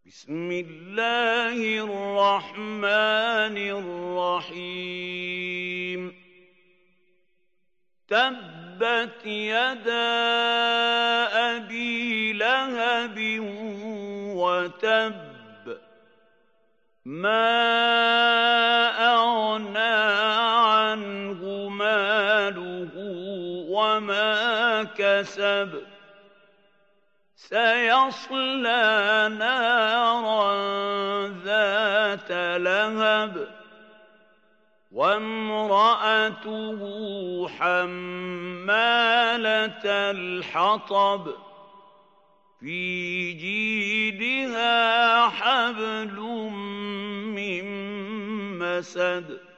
بسم الله الرحمن الرحيم تبت يدا أبي لهب وتب ما أغنى عنه ماله وما كسب سيصلى نارا ذات لهب وامرأته حمالة الحطب في جيدها حبل من مسد